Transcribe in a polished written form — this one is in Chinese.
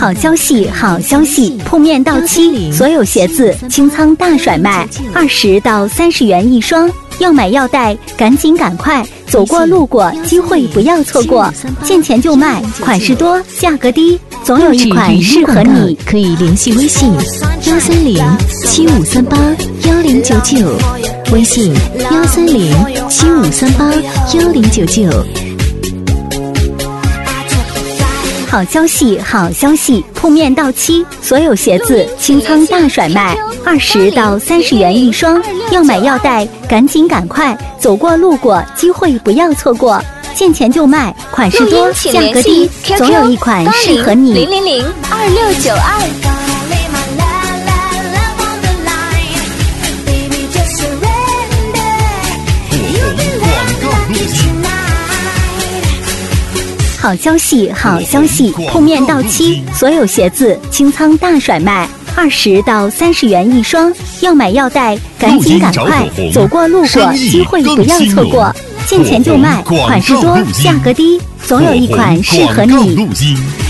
好消息，好消息！铺面到期，所有鞋子清仓大甩卖，20到30元一双。要买要带，赶快！走过路过，机会不要错过。见钱就卖，款式多，价格低，总有一款适合你。 可以联系微信13075381099，微信13075381099。 好消息，好消息！铺面到期，所有鞋子清仓大甩卖，20到30元一双。要买要带，赶快！走过路过，机会不要错过。见钱就卖，款式多，价格低，总有一款适合你。 0002692。 好消息，好消息！铺面到期，所有鞋子清仓大甩卖，20到30元一双。要买要带，赶快！走过路过，机会不要错过。见钱就卖，款式多，价格低，总有一款适合你。